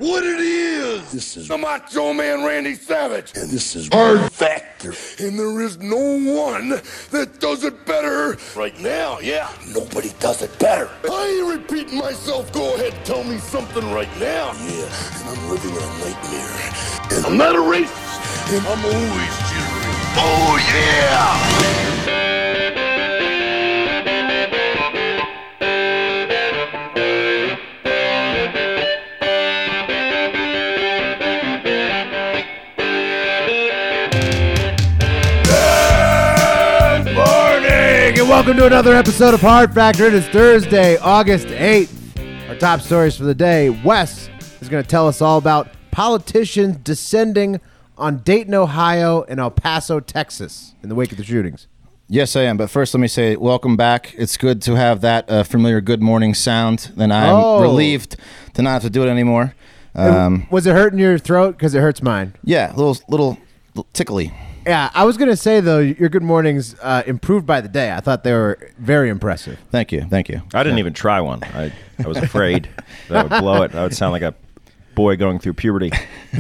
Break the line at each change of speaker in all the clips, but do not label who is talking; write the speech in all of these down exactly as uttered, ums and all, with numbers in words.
what it is.
This is
the Macho Man Randy Savage.
And this is Hard Factor.
And there is no one that does it better right now, yeah.
Nobody does it better.
I ain't repeating myself. Go ahead, tell me something right now.
Yeah, and I'm living in a nightmare.
And I'm not a racist. And I'm always jittery. Oh, yeah!
And welcome to another episode of Hard Factor. It is Thursday, August eighth. Our top stories for the day. Wes is going to tell us all about politicians descending on Dayton, Ohio, and El Paso, Texas in the wake of the shootings.
Yes, I am. But first, let me say welcome back. It's good to have that uh, familiar good morning sound. Then I'm
oh.
relieved to not have to do it anymore. Um,
it, was it hurting your throat? Because it hurts mine.
Yeah, a little, little, little tickly.
Yeah, I was going to say, though, your good mornings uh, improved by the day. I thought they were very impressive.
Thank you. Thank you.
I didn't yeah. even try one. I, I was afraid that I would blow it. I would sound like a boy going through puberty.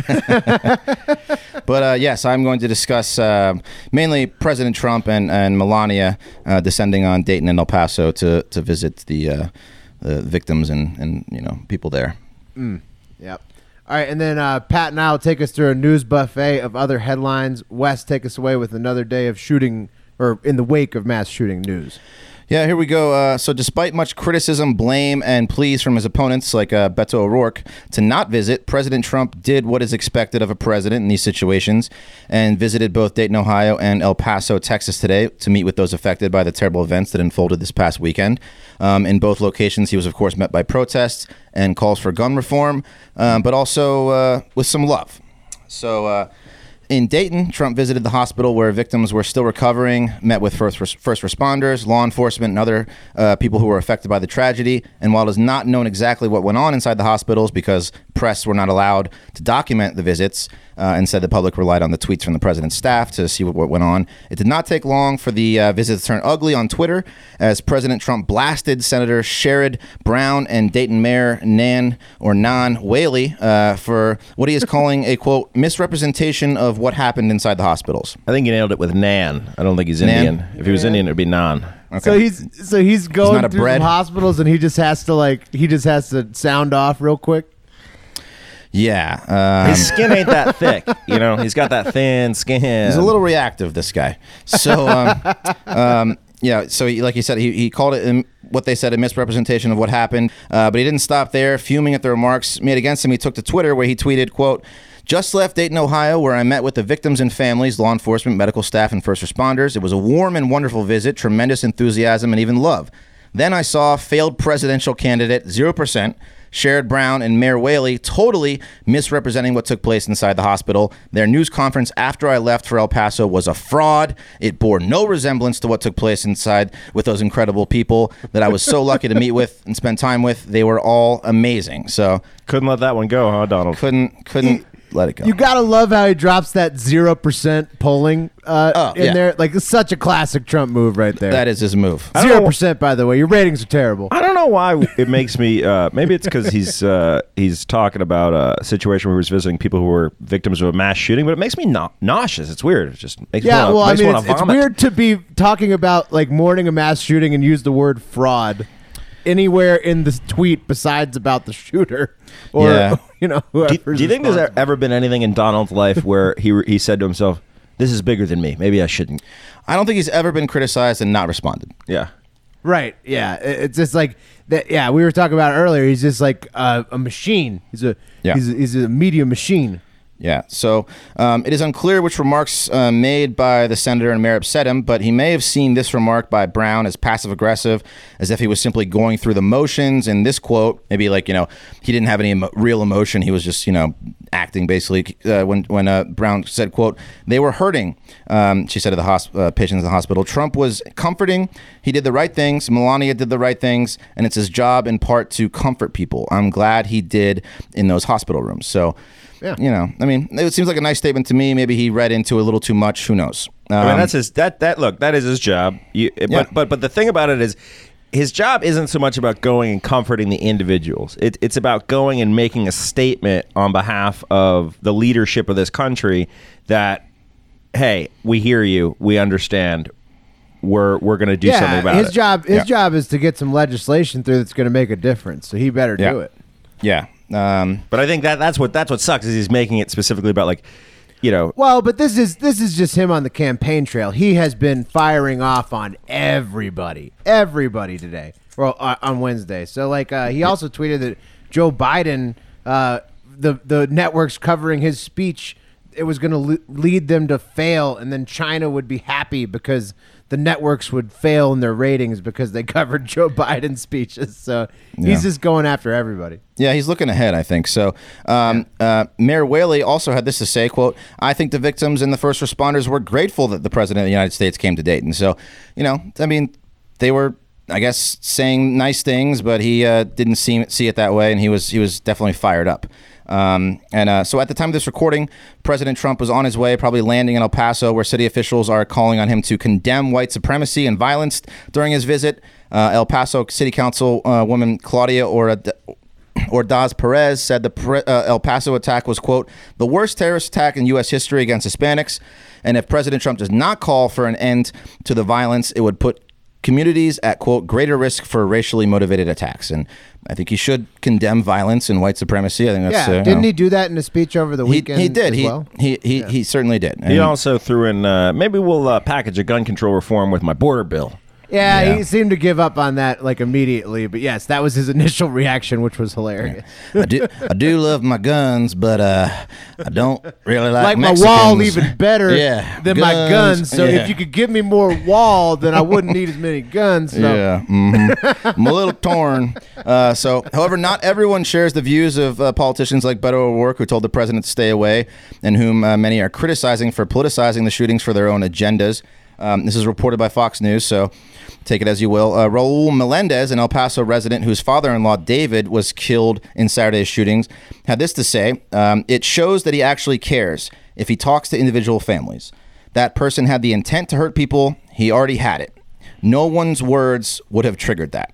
But, uh, yes, I'm going to discuss uh, mainly President Trump and, and Melania uh, descending on Dayton and El Paso to, to visit the, uh, the victims and, and, you know, people there.
Mm. Yep. All right, and then uh, Pat and I will take us through a news buffet of other headlines. Wes, take us away with another day of shooting, or in the wake of mass shooting news.
Yeah, here we go. Uh, so despite much criticism, blame, and pleas from his opponents like uh, Beto O'Rourke to not visit, President Trump did what is expected of a president in these situations and visited both Dayton, Ohio and El Paso, Texas today to meet with those affected by the terrible events that unfolded this past weekend. Um, in both locations, he was, of course, met by protests and calls for gun reform, um, but also uh, with some love. So uh, in Dayton, Trump visited the hospital where victims were still recovering, met with first, first responders, law enforcement, and other uh, people who were affected by the tragedy. And while it is not known exactly what went on inside the hospitals because press were not allowed to document the visits, uh, and said the public relied on the tweets from the president's staff to see what, what went on. It did not take long for the uh, visit to turn ugly on Twitter as President Trump blasted Senator Sherrod Brown and Dayton Mayor Nan or Nan Whaley uh, for what he is calling a, quote, misrepresentation of what happened inside the hospitals.
I think he nailed it with Nan. I don't think he's
Nan?
Indian. If he was Indian, it'd be Nan.
Okay. So he's so he's going
he's
through some hospitals and he just has to like he just has to sound off real quick.
Yeah. Um,
His skin ain't that thick. You know, he's got that thin skin.
He's a little reactive, this guy. So, um, um, yeah, so he, like he said, he, he called it in, what they said a misrepresentation of what happened. Uh, but he didn't stop there. Fuming at the remarks made against him, he took to Twitter where he tweeted, quote, "Just left Dayton, Ohio, where I met with the victims and families, law enforcement, medical staff, and first responders. It was a warm and wonderful visit, tremendous enthusiasm, and even love. Then I saw failed presidential candidate, zero percent, Sherrod Brown and Mayor Whaley totally misrepresenting what took place inside the hospital. Their news conference after I left for El Paso was a fraud. It bore no resemblance to what took place inside with those incredible people that I was so lucky to meet with and spend time with. They were all amazing." So
couldn't let that one go, huh, Donald?
Couldn't, couldn't. Let it go.
You gotta love how he drops that zero percent polling uh,
oh,
in
yeah.
there. Like it's such a classic Trump move right there.
That is his move.
Zero percent, by the way. Your ratings are terrible.
I don't know why it makes me. Uh, maybe it's because he's uh, he's talking about a situation where he was visiting people who were victims of a mass shooting, but it makes me na- nauseous. It's weird. It just makes
yeah.
me wanna,
well,
makes
I mean,
me
it's, it's weird to be talking about like mourning a mass shooting and use the word fraud anywhere in this tweet besides about the shooter or
yeah.
you know
do, do you think there's ever been anything in Donald's life where he he said to himself, "This is bigger than me, maybe I shouldn't"?
I don't think he's ever been criticized and not responded.
Yeah,
right. Yeah, it's just like that. Yeah, we were talking about it earlier. He's just like uh, a machine. He's a
yeah.
he's a, he's a media machine.
Yeah, so um, it is unclear which remarks uh, made by the senator and mayor upset him, but he may have seen this remark by Brown as passive-aggressive, as if he was simply going through the motions. And this quote, maybe like, you know, he didn't have any emo- real emotion. He was just, you know, acting basically. Uh, when when uh, Brown said, quote, "They were hurting," um, she said to the hosp- uh, patients in the hospital. "Trump was comforting. He did the right things. Melania did the right things. And it's his job in part to comfort people. I'm glad he did in those hospital rooms." So... Yeah. You know, I mean, it seems like a nice statement to me. Maybe he read into it a little too much. Who knows? Um,
I mean, that's his. That that look, that is his job. You,
yeah.
But but but the thing about it is, his job isn't so much about going and comforting the individuals. It, it's about going and making a statement on behalf of the leadership of this country that, hey, we hear you, we understand, we're we're going to do
yeah,
something about
his
it.
job his
Yeah.
job is to get some legislation through that's going to make a difference. So he better
Yeah.
do it.
Yeah. Um,
But I think that that's what that's what sucks is he's making it specifically about, like, you know,
Well, but this is this is just him on the campaign trail. He has been firing off on everybody, everybody today, well, uh, on Wednesday. So, like, uh, he also tweeted that Joe Biden, uh, the the networks covering his speech, it was going to le- lead them to fail, and then China would be happy because the networks would fail in their ratings because they covered Joe Biden's speeches. So he's
Yeah.
just going after everybody.
Yeah, he's looking ahead, I think. So um, uh, Mayor Whaley also had this to say, quote, I think the victims and the first responders were grateful that the president of the United States came to Dayton. So, you know, I mean, they were, I guess, saying nice things, but he uh, didn't see, see it that way, and he was he was definitely fired up. Um, and uh, so at the time of this recording, President Trump was on his way, probably landing in El Paso, where city officials are calling on him to condemn white supremacy and violence during his visit. Uh, El Paso City Council uh, woman Claudia Ord- Ordaz Perez said the pre- uh, El Paso attack was, quote, the worst terrorist attack in U S history against Hispanics. And if President Trump does not call for an end to the violence, it would put communities at, quote, greater risk for racially motivated attacks. And I think he should condemn violence and white supremacy. I think that's
Yeah,
uh,
didn't
you
he do that in a speech over the
know, he,
weekend?
he did.
as
He,
well?
he he he certainly did.
he
And-
also threw in, uh, maybe we'll uh, package a gun control reform with my border bill.
Yeah,
Yeah.
he seemed to give up on that like immediately. But yes, that was his initial reaction, which was hilarious.
I do I do love my guns, but uh, I don't really like
Like my
Mexicans.
wall even better
Yeah,
than my guns. So
yeah.
if you could give me more wall, then I wouldn't need as many guns. So.
Yeah, mhm. I'm a little torn. Uh, so, however, not everyone shares the views of uh, politicians like Beto O'Rourke, who told the president to stay away, and whom uh, many are criticizing for politicizing the shootings for their own agendas. Um, this is reported by Fox News, so take it as you will. Uh, Raul Melendez, an El Paso resident whose father-in-law, David, was killed in Saturday's shootings, had this to say. Um, it shows that he actually cares if he talks to individual families. That person had the intent to hurt people. He already had it. No one's words would have triggered that.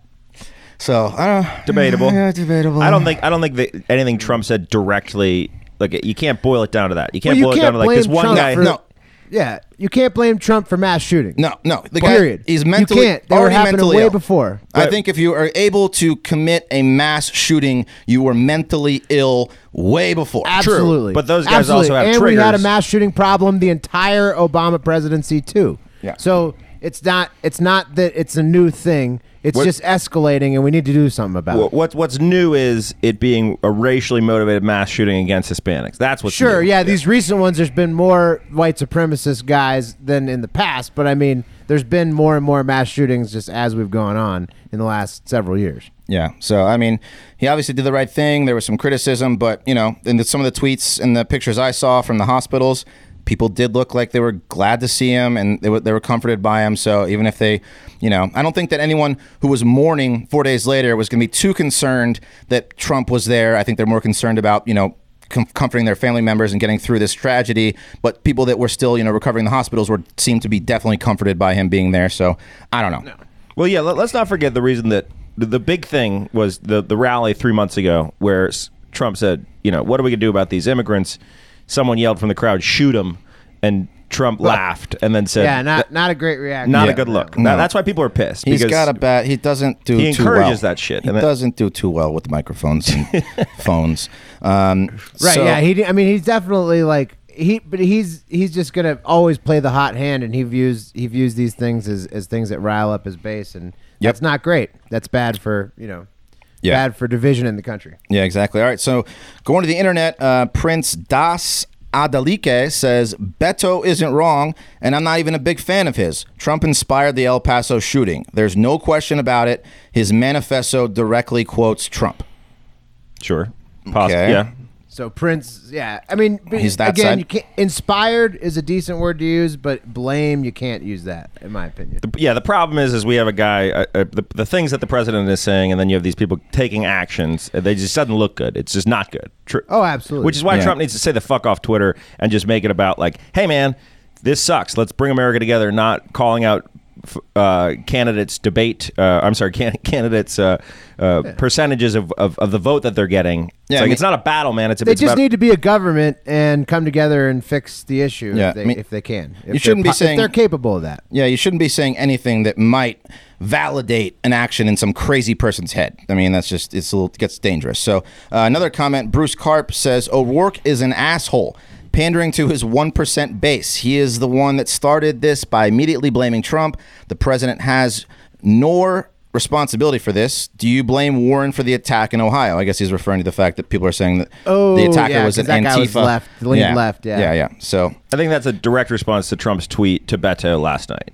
So, I don't
Debatable.
Yeah, debatable.
I don't think I don't think that anything Trump said directly. Like, you can't boil it down to that. You can't
Well, you
boil it
can't
down to like this
blame
one
Trump
guy.
for-
No.
Yeah, you can't blame Trump for mass shooting.
No, no. The
Period.
guy, he's mentally
You can't. They were
already
happening
mentally
way
ill.
before.
I
Right.
think if you are able to commit a mass shooting, you were mentally ill way before.
Absolutely.
But those guys
Absolutely.
also have
and we had a
triggers.
mass shooting problem the entire Obama presidency too.
Yeah.
So it's not it's not that it's a new thing. It's
What-
just escalating, and we need to do something about
Wha-
it.
What's what's new is it being a racially motivated mass shooting against Hispanics. That's what's
Sure,
new.
yeah, these recent ones, there's been more white supremacist guys than in the past, but I mean, there's been more and more mass shootings just as we've gone on in the last several years.
Yeah. So, I mean, he obviously did the right thing. There was some criticism, but, you know, in the, some of the tweets and the pictures I saw from the hospitals, people did look like they were glad to see him and they were, they were comforted by him. So even if they, you know, I don't think that anyone who was mourning four days later was going to be too concerned that Trump was there. I think they're more concerned about, you know, com- comforting their family members and getting through this tragedy. But people that were still, you know, recovering in the hospitals were seemed to be definitely comforted by him being there. So I don't know.
Well, yeah. Let, let's not forget the reason that the, the big thing was the the rally three months ago, where s- Trump said, you know, what are we gonna do about these immigrants? Someone yelled from the crowd, "Shoot them!" and Trump laughed and then said,
Yeah, not not a great reaction.
not
Yeah.
a good look.
No.
That- that's why people are pissed.
He's
because
got a bad. He doesn't do.
He
too well.
encourages that shit,
He
and that-
doesn't do too well with microphones and phones. Um,
Right,
so-
yeah, he I mean, he's definitely like he but he's he's just going to always play the hot hand, and he views he views these things as as things that rile up his base, and
Yep.
that's not great. That's bad for, you know,
Yeah.
bad for division in the country.
Yeah, exactly. All right, so going to the internet, uh, Prince Das Adalike says Beto isn't wrong, and I'm not even a big fan of his. Trump inspired the El Paso shooting. There's no question about it. His manifesto directly quotes Trump.
sure, Poss-
Okay.
yeah.
So Prince, yeah, I mean, but
He's that
again,
side.
you can't, inspired is a decent word to use, but blame you can't use that, in my opinion.
The, yeah, the problem is, is we have a guy, uh, uh, the, the things that the president is saying, and then you have these people taking actions. uh, They just doesn't look good. It's just not good. Tr-
Oh, absolutely.
Which is why
Yeah.
Trump needs to say the fuck off Twitter and just make it about like, hey man, this sucks. Let's bring America together. Not calling out uh, candidates debate. Uh, I'm sorry, can, candidates uh, uh, yeah. percentages of, of, of the vote that they're getting. It's
yeah,
like
I mean,
it's not a battle, man. It's a,
they
it's
just
about,
need to be a government and come together and fix the issue
yeah,
if, they,
I mean,
if they can. If
you shouldn't be
po-
saying
if they're capable of that.
Yeah, you shouldn't be saying anything that might validate an action in some crazy person's head. I mean, that's just it's a little, it gets dangerous. So uh, another comment, Bruce Karp says O'Rourke is an asshole, pandering to his one percent base. He is the one that started this by immediately blaming Trump. The president has no responsibility for this. Do you blame Warren for the attack in Ohio? I guess he's referring to the fact that people are saying that
oh,
the attacker
yeah,
was an
that
Antifa.
Guy was left, leaned
yeah.
left, yeah.
Yeah, yeah. So
I think that's a direct response to Trump's tweet to Beto last night.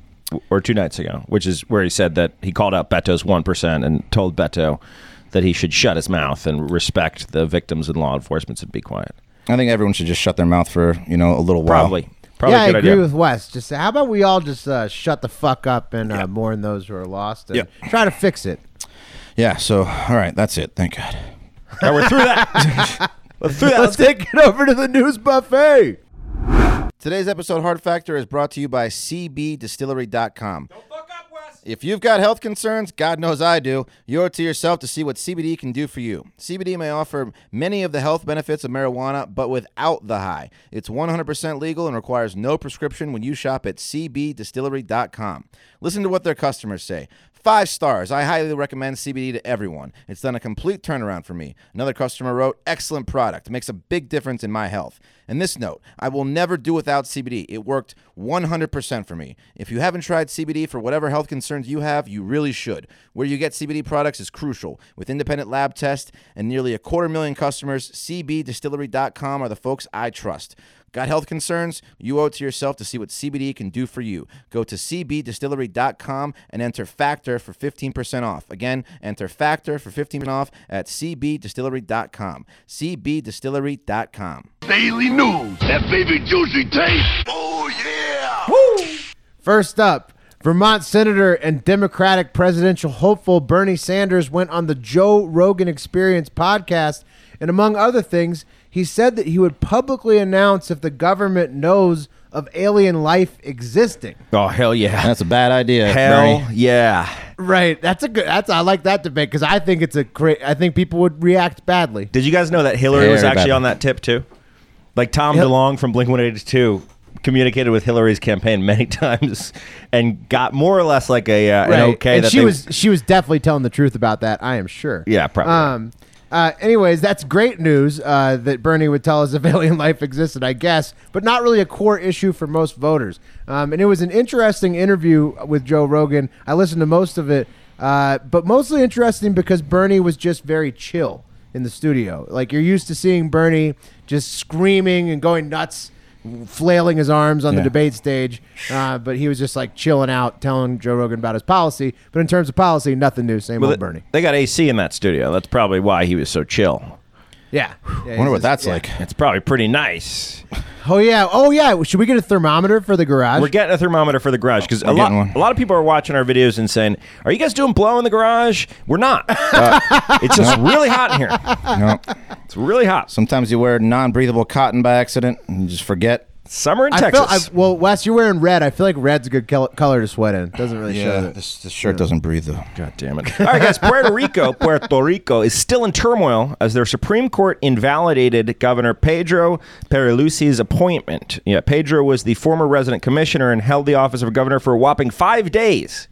Or two nights ago, which is where he said that he called out Beto's one percent and told Beto that he should shut his mouth and respect the victims and law enforcement and be quiet.
I think everyone should just shut their mouth for, you know, a little while.
Probably. Probably
yeah,
a good
I agree
idea.
with Wes. Just how about we all just uh, shut the fuck up and uh, yeah. mourn those who are lost and
yeah.
try to fix it.
Yeah, so, all right, that's it. Thank God.
All right, we're through that. we're through that.
Let's take it over to the news buffet.
Today's episode Hard Factor is brought to you by C B Distillery dot com.
Don't fuck up, Wes.
If you've got health concerns, God knows I do, you owe it to yourself to see what C B D can do for you. C B D may offer many of the health benefits of marijuana, but without the high. It's one hundred percent legal and requires no prescription when you shop at C B Distillery dot com. Listen to what their customers say. Five stars. I highly recommend C B D to everyone. It's done a complete turnaround for me. Another customer wrote, excellent product. Makes a big difference in my health. And this note, I will never do without C B D. It worked one hundred percent for me. If you haven't tried C B D for whatever health concerns you have, you really should. Where you get C B D products is crucial. With independent lab tests and nearly a quarter million customers, C B Distillery dot com are the folks I trust. Got health concerns? You owe it to yourself to see what C B D can do for you. Go to C B Distillery dot com and enter FACTOR for fifteen percent off. Again, enter FACTOR for fifteen percent off at C B Distillery dot com. C B Distillery dot com.
Daily news. That baby juicy taste. Oh, yeah. Woo!
First up, Vermont Senator and Democratic presidential hopeful Bernie Sanders went on the Joe Rogan Experience podcast, and among other things, he said that he would publicly announce if the government knows of alien life existing.
Oh, hell yeah.
That's a bad idea.
Hell
Bernie.
yeah.
Right. That's a good, that's, I like that debate because I think it's a great, I think people would react badly.
Did you guys know that Hillary
Very
was actually
badly.
on that tip too? Like Tom
Hil-
DeLonge from Blink one eighty-two communicated with Hillary's campaign many times and got more or less like a uh,
Right.
an okay
and
that
she
they,
was, she was definitely telling the truth about that. I am sure.
Yeah, probably.
Um, Uh, anyways, that's great news uh, that Bernie would tell us if alien life existed, I guess, but not really a core issue for most voters. Um, and it was an interesting interview with Joe Rogan. I listened to most of it, uh, but mostly interesting because Bernie was just very chill in the studio. Like you're used to seeing Bernie just screaming and going nuts, flailing his arms on
Yeah.
the debate stage, uh, but he was just like chilling out, telling Joe Rogan about his policy. But in terms of policy, nothing new, same
well,
old
they,
Bernie.
they got A C in that studio. That's probably why he was so chill.
Yeah. yeah
I
he's
wonder what
just-
that's
yeah.
like.
It's probably pretty nice.
Oh yeah, oh yeah. Should we get a thermometer for the garage?
We're getting a thermometer for the garage because a
We're
lot,
getting one.
a lot of people are watching our videos and saying, "Are you guys doing blow in the garage?" We're not. Uh, it's just really hot in here.
No.
It's really hot.
Sometimes you wear non-breathable cotton by accident and you just forget.
Summer in
I
Texas.
feel, I, well, Wes, you're wearing red. I feel like red's a good col- color to sweat in. It doesn't really show that.
this, this shirt doesn't breathe though.
God damn it. All right, guys. Puerto Rico, Puerto Rico is still in turmoil as their Supreme Court invalidated Governor Pedro Pierluisi's appointment. Yeah, Pedro was the former resident commissioner and held the office of governor for a whopping five days.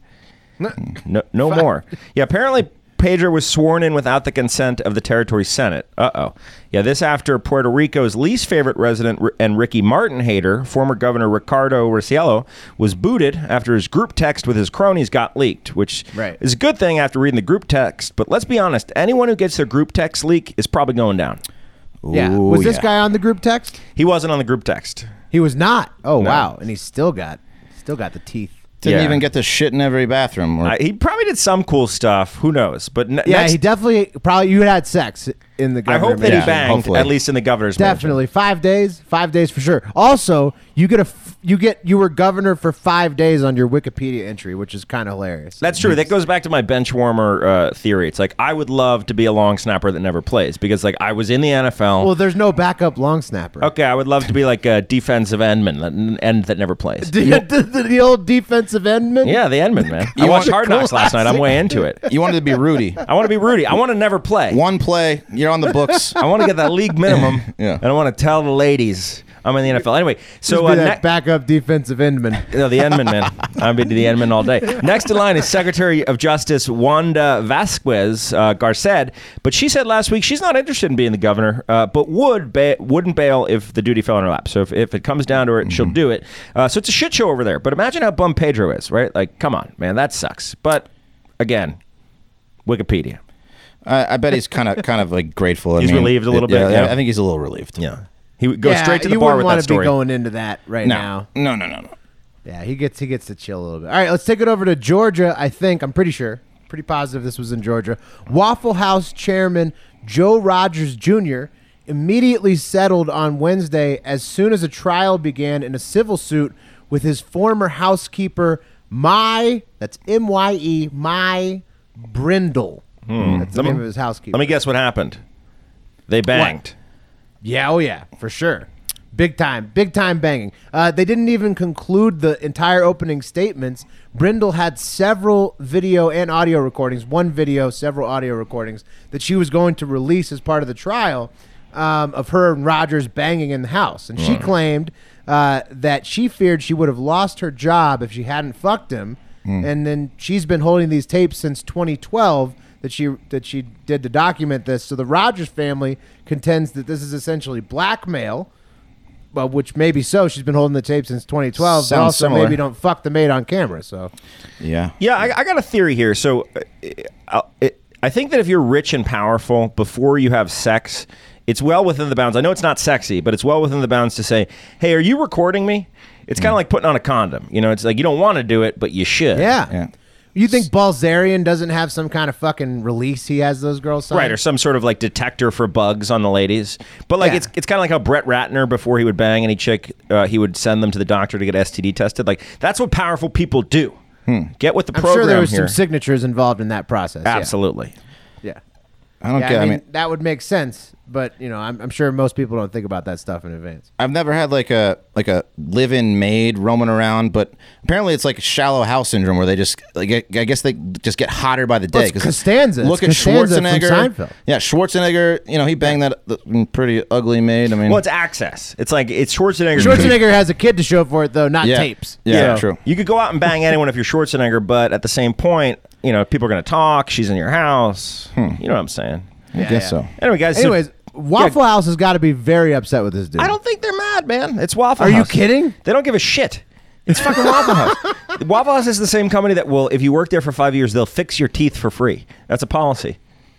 No, no more. Yeah, apparently Pedro was sworn in without the consent of the territory Senate. Uh-oh. Yeah, this after Puerto Rico's least favorite resident and Ricky Martin hater, former Governor Ricardo Ricciello, was booted after his group text with his cronies got leaked, which
Right.
is a good thing after reading the group text. But let's be honest, anyone who gets their group text leak is probably going down.
Yeah.
Ooh,
Was this
yeah.
guy on the group text?
He wasn't on the group text.
He was not. Oh
No.
wow, and he's still got, still got the teeth.
Didn't
Yeah.
even get to shit in every bathroom. Or,
Uh, he probably did some cool stuff. Who knows? But ne-
Yeah,
next,
he definitely probably you had sex in the
I
government.
hope that
Yeah,
he banged,
hopefully.
at least in the governor's mansion.
Definitely five days, five days for sure. Also, you get a f- you get you were governor for five days on your Wikipedia entry, which is kind of hilarious.
That's true. That goes back to my bench warmer uh, theory. It's like I would love to be a long snapper that never plays because like I was in the N F L.
Well, there's no backup long snapper.
Okay, I would love to be like a defensive endman, an end that never plays.
the, the, the old defensive endman.
Yeah, the endman, man. I
You
watched
want-
Hard Knocks last night. I'm way into it.
You wanted to be Rudy.
I want to be Rudy. I want to never play.
One play, you're on the books.
I want to get that league minimum,
Yeah.
and I want to tell the ladies I'm in the N F L. Anyway, so
So
uh,
that
ne-
backup defensive endman.
no, the Endman, man. I'll be the Endman all day. Next in line is Secretary of Justice Wanda Vasquez uh, Garced, but she said last week she's not interested in being the governor, uh, but would ba- wouldn't bail if the duty fell in her lap. So if, if it comes down to it, she'll do it. Uh, so it's a shit show over there. But imagine how bummed Pedro is, right? Like, come on, man, that sucks. But again, Wikipedia.
I, I bet he's kind of kind of like grateful. I
He's
mean,
relieved a little
yeah,
bit, yeah.
I think he's a little relieved.
Yeah, he would go
yeah,
straight to the
you
bar
wouldn't
with
want
that
to be
story.
going into that right
No,
now.
no, no, no, no.
Yeah, he gets he gets to chill a little bit. All right, let's take it over to Georgia. I think I'm pretty sure, pretty positive this was in Georgia. Waffle House chairman Joe Rogers Junior immediately settled on Wednesday as soon as a trial began in a civil suit with his former housekeeper, Mai. That's M Y E Mai Brindle. That's the
Let me-
name of his housekeeper.
Let me guess what happened. They banged.
Yeah, oh yeah, for sure. Big time, big time banging. Uh, they didn't even conclude the entire opening statements. Brindle had several video and audio recordings, one video, several audio recordings that she was going to release as part of the trial um, of her and Rogers banging in the house. And she claimed uh, that she feared she would have lost her job if she hadn't fucked him. And then she's been holding these tapes since twenty twelve that she that she did to document this. So the Rogers family contends that this is essentially blackmail. Well, which may be so. She's been holding the tape since twenty twelve. But
Sounds
also
similar.
maybe don't fuck the maid on camera. So
Yeah.
Yeah, I, I got a theory here. So, uh, it, I think that if you're rich and powerful before you have sex, it's well within the bounds. I know it's not sexy, but it's well within the bounds to say, "Hey, are you recording me?" It's kind of like putting on a condom. You know, it's like you don't want to do it, but you should.
yeah.
Yeah.
You think Balzerian doesn't have some kind of fucking release he has those girls sign?
Right, or some sort of like detector for bugs on the ladies. But like
Yeah.
it's it's kind of like how Brett Ratner, before he would bang any chick, uh, he would send them to the doctor to get S T D tested. Like that's what powerful people do. Get with the
I'm
program
sure there was
here.
some signatures involved in that process. yeah.
Absolutely.
Yeah.
I don't
Yeah,
get.
I
I
mean,
mean,
that would make sense, but you know, I'm, I'm sure most people don't think about that stuff in advance.
I've never had like a like a live-in maid roaming around, but apparently it's like a shallow house syndrome where they just like I I guess they just get hotter by the
Well,
day.
it's Costanza.
Look
It's
at
Costanza from
Schwarzenegger.
Seinfeld.
Yeah, Schwarzenegger. You know, he banged that uh, pretty ugly maid. I mean,
Well, it's access. It's like it's Schwarzenegger.
Schwarzenegger has a kid to show for it, though, not
yeah,
tapes.
Yeah,
So-
true.
You could go out and bang anyone if you're Schwarzenegger, but at the same point, you know, people are going to talk. She's in your house. You know what I'm saying?
I guess so.
Anyway, guys. so-
Anyways, Waffle House has got to be very upset with this dude.
I don't think they're mad, man. It's Waffle
Are you
House.
kidding?
They don't give a shit. It's fucking Waffle House. Waffle House is the same company that will, if you work there for five years, they'll fix your teeth for free. That's a policy.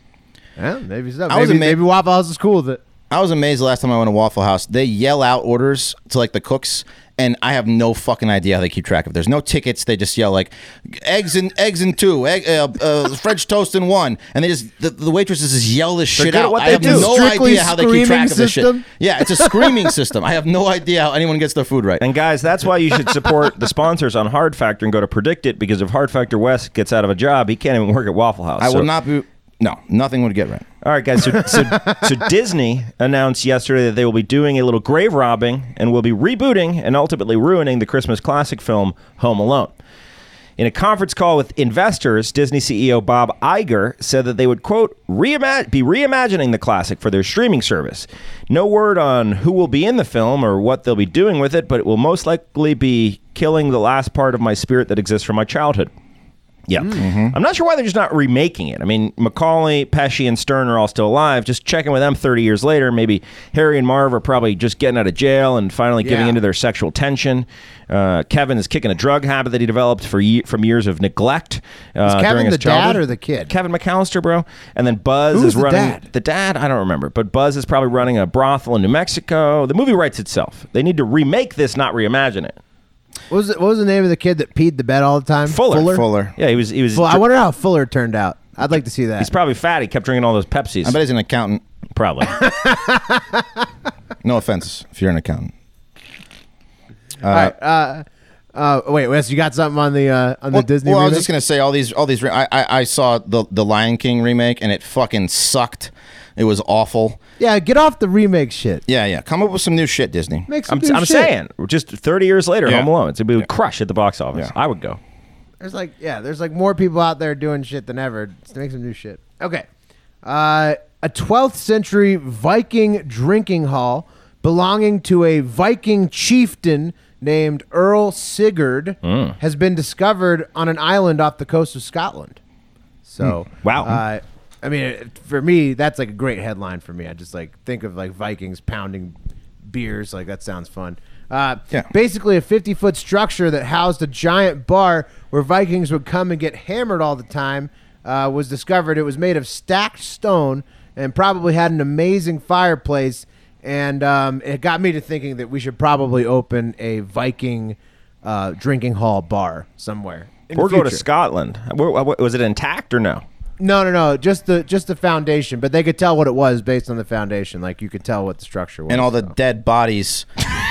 Yeah, maybe so.
I was
Maybe,
ama-
maybe Waffle House is cool with it.
I was amazed the last time I went to Waffle House. They yell out orders to like the cooks, and I have no fucking idea how they keep track of it. There's no tickets. They just yell like eggs and eggs and two, egg, uh, uh, French toast and one, and they just the, the waitresses just yell this shit
good at
out.
what
I
they
have
do.
no
Strictly
idea how they keep
screaming
track of this shit.
system?
Yeah, it's a screaming system. I have no idea how anyone gets their food right.
And guys, that's why you should support the sponsors on Hard Factor and go to Predict It, because if Hard Factor West gets out of a job, he can't even work at Waffle House.
I
So-
will not be. No, nothing would get right.
All right, guys. So, so, so Disney announced yesterday that they will be doing a little grave robbing and will be rebooting and ultimately ruining the Christmas classic film Home Alone. In a conference call with investors, Disney C E O Bob Iger said that they would, quote, reima- be reimagining the classic for their streaming service. No word on who will be in the film or what they'll be doing with it, but it will most likely be killing the last part of my spirit that exists from my childhood. Yeah. I'm not sure why they're just not remaking it. I mean, Macaulay, Pesci, and Stern are all still alive. Just checking with them thirty years later, maybe Harry and Marv are probably just getting out of jail and finally giving
Yeah.
into their sexual tension. Uh, Kevin is kicking a drug habit that he developed for ye- from years of neglect. Uh,
Is Kevin
during his
the dad
childhood.
or the kid?
Kevin McAllister, bro. And then Buzz
Who's
is
the
running.
dad?
The dad? I don't remember. But Buzz is probably running a brothel in New Mexico. The movie writes itself. They need to remake this, not reimagine it.
What was, it, what was the name of the kid that peed the bed all the time?
Fuller.
Fuller.
Yeah, he was. He was.
Well, I wonder how Fuller turned out. I'd like to see that.
He's probably fat. He kept drinking all those Pepsis.
I bet he's an accountant.
Probably.
No offense if you're an accountant.
All right. Uh, uh, wait, Wes, you got something on the uh, on
Well,
the Disney?
well I was
remake?
just gonna say all these, all these. Re- I, I, I saw the the Lion King remake, and it fucking sucked. It was awful.
Yeah, get off the remake shit.
Yeah, yeah. Come up with some new shit, Disney.
Make some
I'm,
new
I'm
shit.
saying, just thirty years later,
Yeah.
Home Alone. It's a big crush at the box office.
Yeah.
I would go.
There's like, yeah, there's like more people out there doing shit than ever. Just make some new shit. Okay. Uh, a twelfth century Viking drinking hall belonging to a Viking chieftain named Earl Sigurd
Mm.
has been discovered on an island off the coast of Scotland. So,
Wow.
Uh, I mean, it- for me, that's like a great headline for me. I just like think of like Vikings pounding beers. Like that sounds fun. Uh,
Yeah.
Basically, a fifty-foot structure that housed a giant bar where Vikings would come and get hammered all the time uh, was discovered. It was made of stacked stone and probably had an amazing fireplace. And um, it got me to thinking that we should probably open a Viking uh, drinking hall bar somewhere. in the
Or go to
future.
Scotland. Where- where- Was it intact or no?
No, no, no. Just the just the foundation, but they could tell what it was based on the foundation. Like you could tell what the structure was.
And all the
so.
dead bodies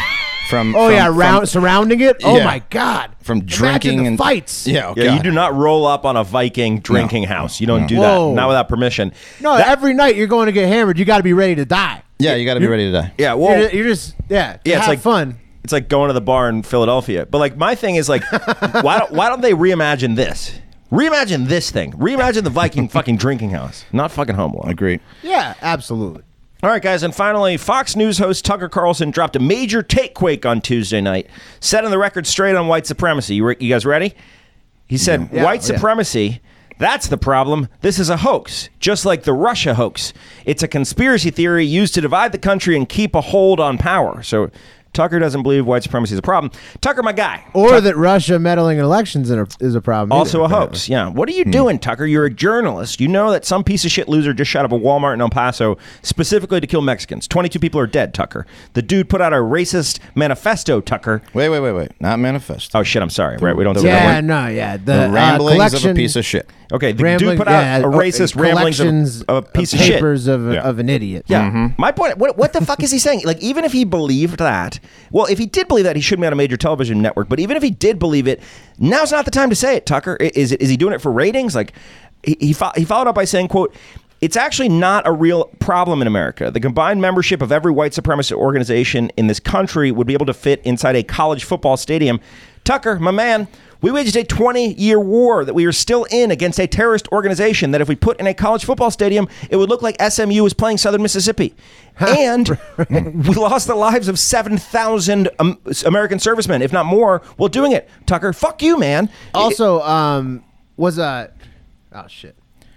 from.
Oh
from,
yeah, round
from,
surrounding it. Oh
Yeah.
my god!
from
Imagine
drinking
the
and
fights.
Yeah, oh,
Yeah,
God.
you do not roll up on a Viking drinking house. You don't do
Whoa.
that. Not without permission.
No, every night you're going to get hammered. You got to be ready to die.
Yeah, you got to be ready to die.
Yeah, well,
You're, you're just yeah.
yeah,
have
it's like
fun.
It's like going to the bar in Philadelphia. But like my thing is like, why don't why don't they reimagine this? Reimagine this thing. Reimagine the Viking fucking drinking house, not fucking Home Alone.
Agree.
Yeah, absolutely.
All right, guys, and finally, Fox News host Tucker Carlson dropped a major takequake on Tuesday night, setting the record straight on white supremacy. You, re- you guys ready? He said,
Yeah.
white
Yeah.
supremacy, that's the problem. This is a hoax, just like the Russia hoax. It's a conspiracy theory used to divide the country and keep a hold on power. So Tucker doesn't believe white supremacy is a problem. Tucker, my guy.
Or that Russia meddling in elections is a, is a problem.
Also
either,
a
apparently.
hoax. Yeah. What are you doing, Tucker? You're a journalist. You know that some piece of shit loser just shot up a Walmart in El Paso specifically to kill Mexicans. twenty-two people are dead, Tucker. The dude put out a racist manifesto, Tucker.
Wait, wait, wait, wait. Not manifesto.
Oh, shit. I'm sorry. Right. We don't say that
Yeah,
word.
no, yeah. The,
the
uh,
ramblings
collection,
of a piece of shit.
Okay. The
rambling-
dude put
yeah,
out a
uh,
racist ramblings of,
collections
of a piece of, shit.
papers of, a-
Yeah.
of an idiot.
Yeah. My point, what, what the fuck is he saying? Like, even if he believed that, well, if he did believe that, he shouldn't be on a major television network. But even if he did believe it, now's not the time to say it, Tucker. I- Is it? Is he doing it for ratings? Like, he, he, fo- he followed up by saying, quote, it's actually not a real problem in America. The combined membership of every white supremacist organization in this country would be able to fit inside a college football stadium. Tucker, my man, we waged a twenty-year war that we are still in against a terrorist organization that if we put in a college football stadium, it would look like S M U was playing Southern Mississippi. And we lost the lives of seven thousand um, American servicemen, if not more, while doing it. Tucker, fuck you, man.
Also, um, was a oh shit.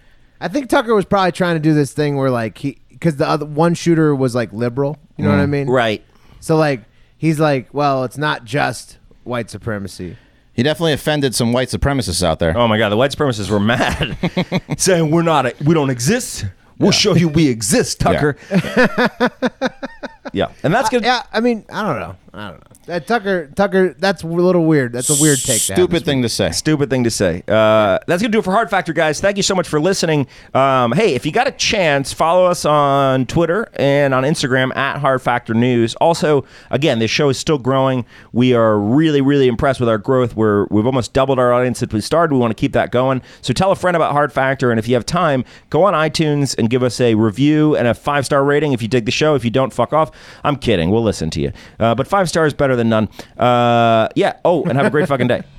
I think Tucker was probably trying to do this thing where like he because the other one shooter was like liberal. You know what I mean?
Right.
So like he's like, well, it's not just white supremacy.
He definitely offended some white supremacists out there.
Oh my God, the white supremacists were mad, saying we're not, a, we don't exist. We'll show you we exist, Tucker. Yeah, and that's good.
Yeah, I mean, I don't know. I don't know. That Tucker, Tucker, that's a little weird. That's a weird take. to have
Stupid
this
thing to say.
Stupid thing to say. Uh, that's going to do it for Hard Factor, guys. Thank you so much for listening. Um, hey, if you got a chance, follow us on Twitter and on Instagram at Hard Factor News. Also, again, this show is still growing. We are really, really impressed with our growth. We're, we've almost doubled our audience since we started. We want to keep that going. So tell a friend about Hard Factor, and if you have time, go on iTunes and give us a review and a five-star rating if you dig the show. If you don't, fuck off. I'm kidding. We'll listen to you. Uh, but five stars better than none. Uh, yeah. Oh, and have a great fucking day.